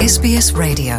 SBS Radio.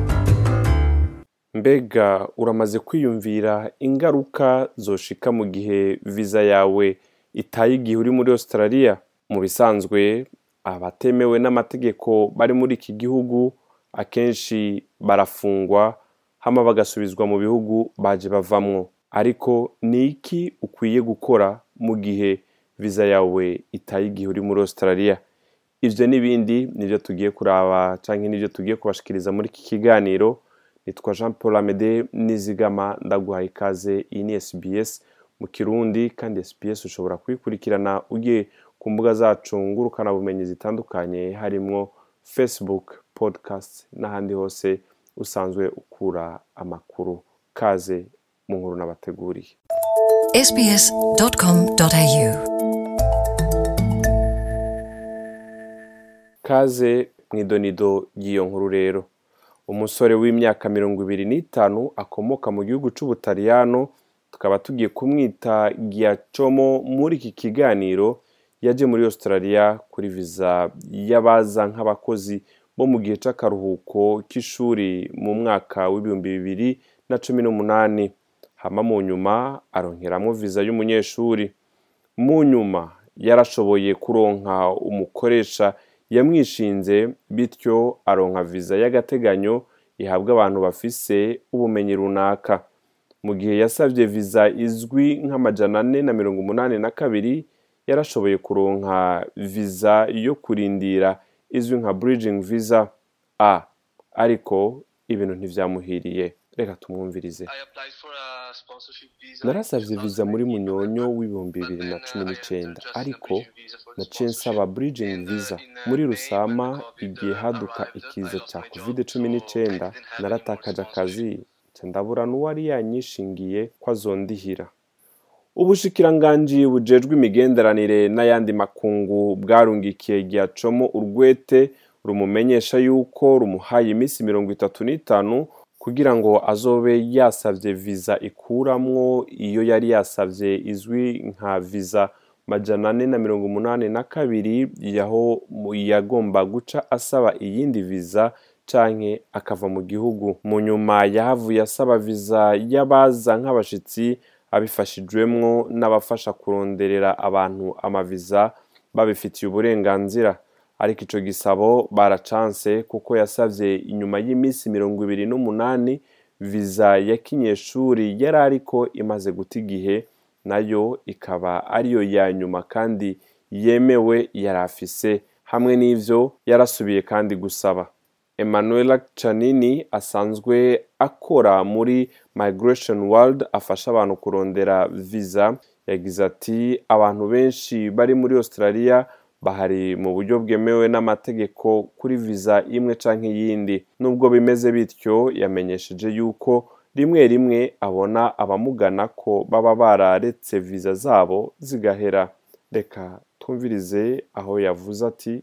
Mbega uramaze kwiyumvira ingaruka zoshika mu gihe visa yawe itaye igihe uri muri Australia? Mu bisanzwe abatemewe n'amategeko bari muri iki gihugu akenshi barafungwa hama bagasubizwa mu bihugu baje bavamwo. Ariko ni iki ukwiye gukora mu gihe visa yawe itaye igihe uri muri Australia? Ivyo n'ibindi nivyo tugiye kuraba canke nivyo tugiye kubashikiriza muri iki kiganiro. Nitwa Jean Paul Amede Nizigama, ndaguhaye ikaze. Iyi ni SBS mu Kirundi, kandi SBS ushobora kuyikurikirana ugiye ku mbuga zacu ngurukana bumenyi zitandukanye, harimwo Facebook, podcast n'ahandi hose usanzwe ukura amakuru. Kaze mu nkuru nabateguriye. sbs.com.au. Kaze mw'idonido ry'iyo nkuru rero. Umusore w'imyaka 25 akomoka mu gihugu c'Ubutaliyano, tukaba tugiye kumwita Giacomo muri iki kiganiro, yaje muri Australia kuri visa y'abaza nk'abakozi bo mu gihe c'akaruhuko k'ishuri mu mwaka w'2018. Hama mu nyuma aronkeramwo visa y'umunyeshuri. Mu nyuma yarashoboye kuronka umukoresha yamwishinze, bityo aronka visa y'agateganyo ihabwa abantu bafise ubumenyi runaka. Mu gihe yasavye visa izwi nk'482, yarashoboye kuronka visa yo kurindira izwi nka bridging visa A, ariko ibintu ntivyamuhiriye. Reka tumwumvirize. Narasavye visa muri Munyonyo w'2019, ariko naciye nsaba bridging visa muri Rusama igihe haduka ikiza ca COVID-19. Naratakaje akazi, ndabura n'uwari yanyishingiye ko azondihira. Ubushikiranganji bujejwe imigenderanire n'ayandi makungu bwarungikiye Giacomo urwete rumumenyesha yuko rumuhaye imisi 35 kugira ngo azobe yasavye visa ikuramwo iyo yari yasavye izwi nka visa 482, yaho yagomba guca asaba iyindi visa canke akava mu gihugu. Mu nyuma yahavuye asaba visa y'abaza nk'abashitsi, abifashijwemwo n'abafasha kuronderera abantu amaviza babifitiye uburenganzira. Ariko ico gisabo baracanse kuko yasavye inyuma y'imisi 28 visa ya kinyeshuri yari ariko imaze guta igihe, nayo ikaba ariyo ya nyuma kandi yemewe yarafise. Hamwe n'ivyo yarasubiye kandi gusaba. Emanuela Canini asanzwe akora muri Migration World, afasha abantu kurondera visa, yagize ati abantu benshi bari muri Australia bahari mu buryo bwemewe n'amategeko kuri visa imwe canke yindi. Nubwo bimeze bityo, yamenyesheje yuko rimwe rimwe abona abamugana ko baba bararetse visa zabo zigahera. Reka twumvirize aho yavuze ati: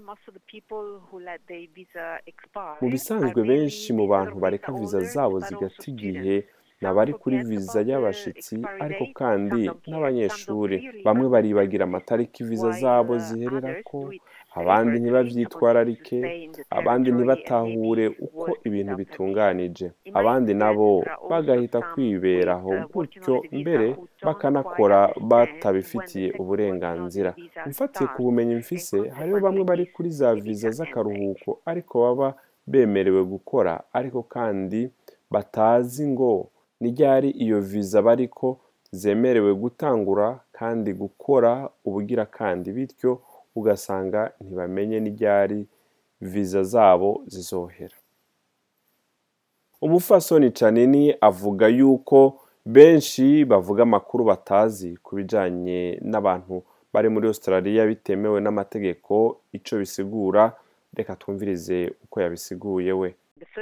mu bisanzwe benshi mu bantu bareka visa zabo zigata igihe n'abari kuri visa y'abashitsi, ariko kandi n'abanyeshuri. Bamwe baribagira amatariki visa zabo zihererako, abandi ntibavyitwararike, abandi ntibatahure uko ibintu bitunganije, abandi nabo bagahita kwiberaho gutyo, mbere bakanakora batabifitiye uburenganzira. Mfatiye ku bumenyi mfise, hariho bamwe bari kuri za visa z'akaruhuko ariko baba bemerewe gukora, ariko kandi batazi ngo ni ryari iyo visa bariko zemerewe gutangura kandi gukora ubugira kandi, bityo ugasanga ntibamenye ni ryari visa zabo zizohera. Umufasoni Canini avuga yuko benshi bavuga amakuru batazi kubijanye n'abantu bari muri Australia bitemewe n'amategeko ico bisigura. Reka twumvirize uko yabisiguye we.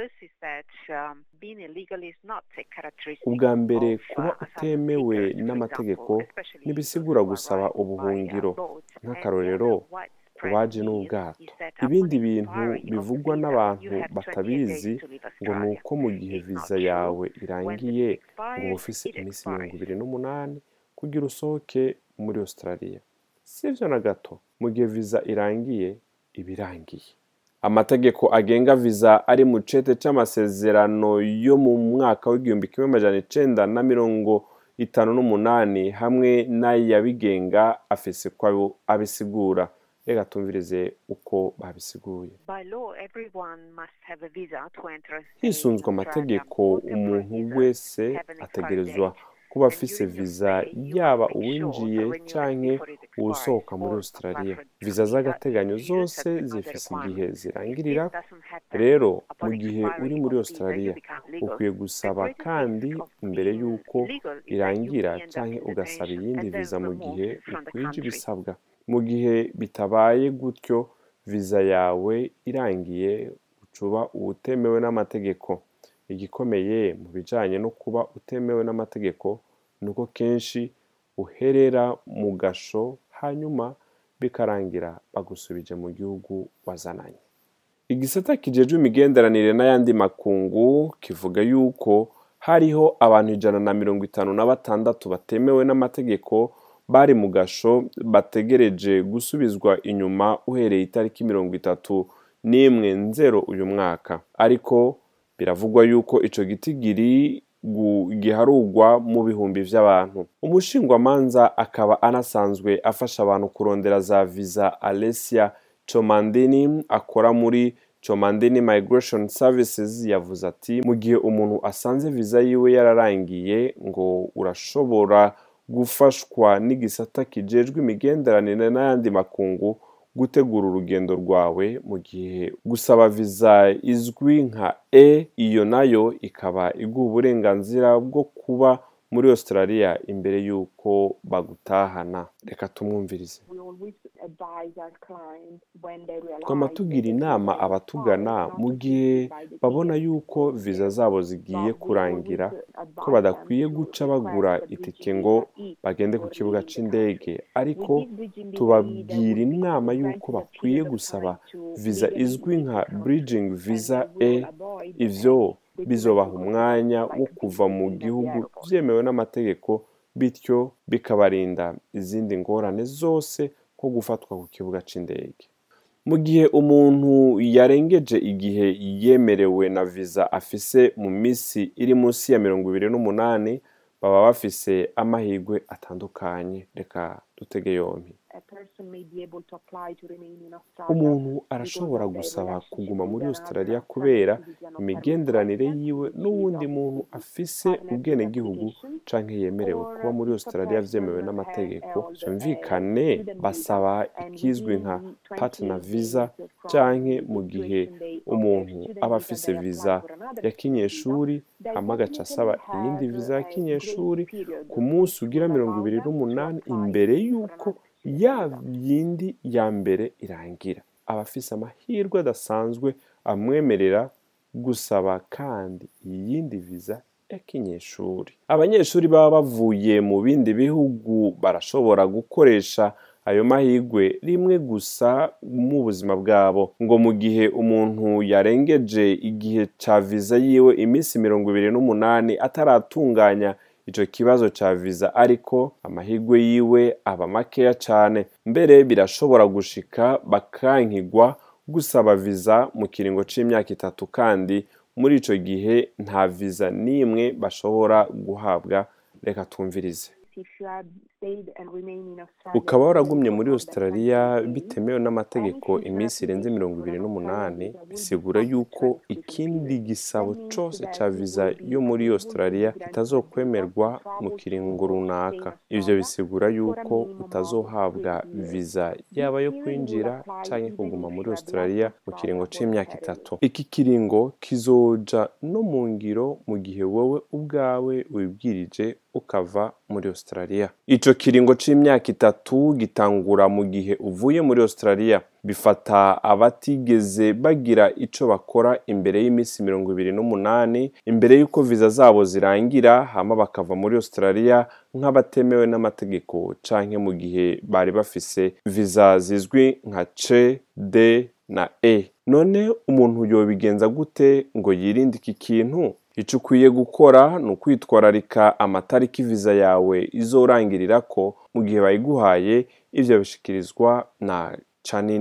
Ubwa mbere, kuba utemewe n'amategeko ntibisigura gusaba ubuhungiro. Nk'akarorero, kubaje n'ubwato. Ibindi bintu bivugwa n'abantu batabizi ngo nuko mu gihe visa yawe irangiye ngo ufise imisi 28 kugira usohoke muri Australia. Sivyo na gato. Mu gihe visa irangiye, ibirangiye. Amategeko agenga viza ari mu cete c'amasezerano yo mu mwaka w'1958 hamwe n'ayabigenga afise ko abisigura. Reka tumvirize uko babisiguye. Hisunzwe amategeko, umuntu wese ategerezwa kuba afise viza, yaba uwinjiye canke uwusohoka muri Australia. Viza z'agateganyo zose zifise igihe zirangirira. Rero mu gihe uri muri Australia ukwiye gusaba kandi imbere y'uko irangira canke ugasaba iyindi viza mu gihe ukwije ibisabwa. Mu gihe bitabaye gutyo, viza yawe irangiye ucuba utemewe n'amategeko. Igikomeye mu bijanye no kuba utemewe n'amategeko nuko kenshi uherera mu gasho hanyuma bikarangira bagusubije mu gihugu wazananye. Igisata kijejwe imigenderanire n'ayandi makungu kivuga yuko hariho abantu 156 batemewe n'amategeko bari mu gasho bategereje gusubizwa inyuma uhereye itariki 31/0 uyu mwaka. Ariko biravugwa yuko ico gitigiri giharugwa mu bihumbi vy'abantu. Umushingwamanza akaba anasanzwe afasha abantu kurondera za viza, Alessia Chomandini akora muri Chomandini Migration Services yavuze ati, mu gihe umuntu asanze viza yiwe yararangiye ngo urashobora gufashwa n'igisata kijejwe imigenderanire n'ayandi makungu gutegura urugendo rwawe mu gihe gusaba viza izwi nka E, iyo nayo ikaba iguha uburenganzira bwo kuba muri Australia imbere y'uko bagutahana. Reka tumwumvirize. Twama tugira inama abatugana mu gihe babona yuko viza zabo zigiye kurangira ko badakwiye guca bagura itike ngo bagende ku kibuga c'indege, ariko tubabwira inama yuko bakwiye gusaba viza izwi nka bridging visa E. Ivyo bizobaha umwanya wo kuva mu gihugu vyemewe n'amategeko, bityo bikabarinda izindi ngorane zose nko gufatwa ku kibuga c'indege. Mu gihe umuntu yarengeje igihe yemerewe na viza afise mu misi iri munsi ya 28, baba bafise amahirwe atandukanye. Reka dutege yompi. Umuntu arashobora gusaba kuguma muri Australia kubera imigenderanire yiwe n'uwundi muntu afise ubwenegihugu canke yemerewe kuba muri Australia vyemewe n'amategeko. Vyumvikane basaba ikizwi nka partner visa, canke mu gihe umuntu aba afise viza ya kinyeshuri hama agaca asaba iyindi viza ya kinyeshuri ku munsi ugira 28 imbere y'uko ya yindi ya mbere irangira. Abafise amahirwe adasanzwe amwemerera gusaba kandi iyindi viza ya kinyeshuri. Abanyeshuri baba bavuye mu bindi bihugu barashobora gukoresha ayo mahirwe rimwe gusa mu buzima bwabo. Ngo mu gihe umuntu yarengeje igihe ca viza yiwe imisi 28 ataratunganya ico kibazo ca viza, ariko amahirwe yiwe aba makeya cane. Mbere birashobora gushika bakankigwa gusaba viza mu kiringo c'imyaka 3, kandi muri ico gihe nta viza n'imwe bashobora guhabwa. Reka twumvirize. Ukaba waragumye muri Australia bitemewe n'amategeko imisi irenze 28, bisigura yuko ikindi gisabo cose ca viza yo muri Australia kitazokwemerwa mu kiringo runaka. Ivyo bisigura yuko utazohabwa viza yaba yo kwinjira canke kuguma muri Australia mu kiringo c'imyaka 3. Iki kiringo kizoja no mu ngiro mu gihe wowe ubwawe wibwirije ukava muri Australia. Ico kiringo c'imyaka 3 gitangura mu gihe uvuye muri Australia. Bifata abatigeze bagira ico bakora imbere y'imisi 28 imbere y'uko viza zabo zirangira, hama bakava muri Australia nk'abatemewe n'amategeko, canke mu gihe bari bafise viza zizwi nka C, D na E. None umuntu yobigenza gute ngo yirinde iki kintu? Ico ukwiye gukora ni ukwitwararika amatariki viza yawe izorangirirako mu gihe bayiguhaye. Ivyo bishikirizwa na Chanini.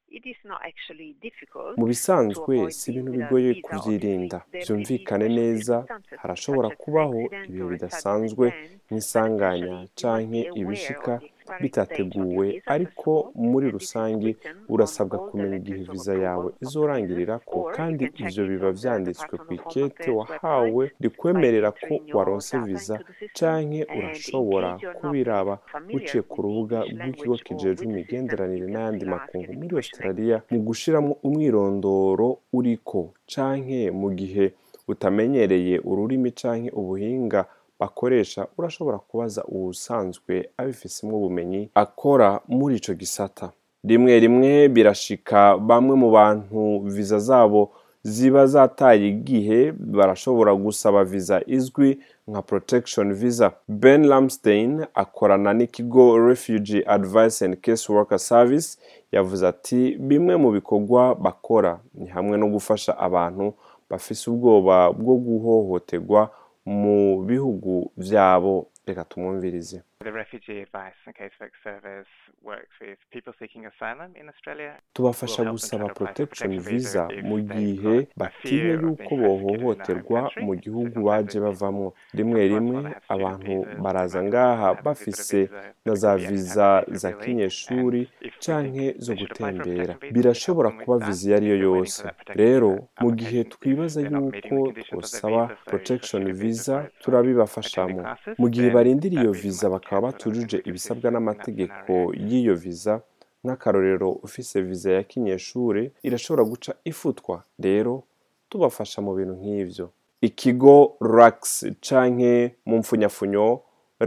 mu bisanzwe si ibintu bigoye kuvyirinda vyumvikane neza harashobora kubaho ibihe bidasanzwe nk'isanganya canke ibishika bitateguwe ariko muri rusangi urasabwa kumenya igihe viza yawe izorangirirako kandi ivyo biba vyanditswe kw'ikete wahawe rikwemerera ko waronse viza canke urashobora kubiraba uciye ku rubuga rw'ikigo kijejwe imigenderanire n'ayandi makungu muri Australia mu gushiramwo umwirondoro uriko canke mu gihe utamenyereye ururimi canke ubuhinga bakoresha urashobora kubaza uwusanzwe abifisemwo ubumenyi akora muri ico gisata rimwe birashika bamwe mu bantu viza zabo ziba zataye igihe barashobora gusaba viza izwi nka protection visa. Ben Lamstein akorana n'ikigo Refugee Advice and Caseworker Service yavuze ati bimwe mu bikorwa bakora ni hamwe no gufasha abantu bafise ubwoba bwo guhohoterwa mu bihugu vyabo. Reka tumwumvirize. The Refugee Advice and Casework Service works with people seeking asylum in Australia. Tubafasha gusaba protection visa mu gihe batinya yuko bohohoterwa mu gihugu baje bavamwo. Rimwe abantu baraza ngaha bafise na za viza za kinyeshuri canke zo gutembera. Birashobora kuba viza ariyo yose. Rero mu gihe twibaza yuko twosaba protection visa turabibafashamo. Mu gihe barindiriye iyo viza bakaba batujuje ibisabwa n'amategeko y'iyo viza nk'akarorero ufise viza ya kinyeshuri irashobora guca ifutwa. Rero tubafasha mu bintu nk'ivyo. Ikigo RACS canke mu mfunyafunyo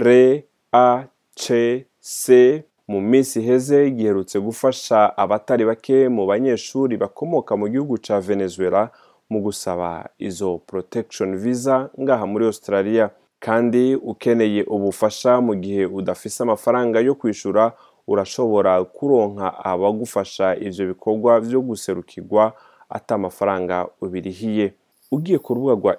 RACS mu minsi heze giherutse gufasha abatari bake mu banyeshuri bakomoka mu gihugu ca Venezuela mu gusaba izo protection visa ngaha muri Australia. Kandi ukeneye ubufasha mu gihe udafise amafaranga yo kwishura urashobora kuronka abagufasha ivyo bikorwa vyo guserukirwa ata amafaranga ubirihiye. Ugiye ku rubuga rwa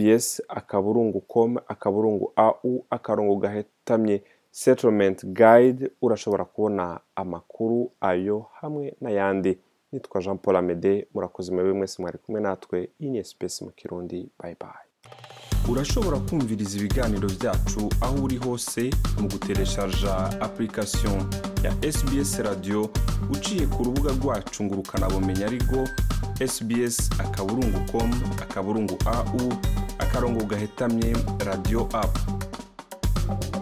sbs.com/au/gahetamye settlement guide urashobora kubona amakuru ayo hamwe n'ayandi. Nitwa Jean Paul Amede, murakoze mwese mwari kumwe natwe iyi SBS mu Kirundi. Bye bye. Urashobora kumviriza ibiganiro vyacu aho uri hose mu gutereshaja application ya SBS Radio uciye ku rubuga rwacu ngurukana bumenyi arigo sbs.com/au/gahetamye radio app.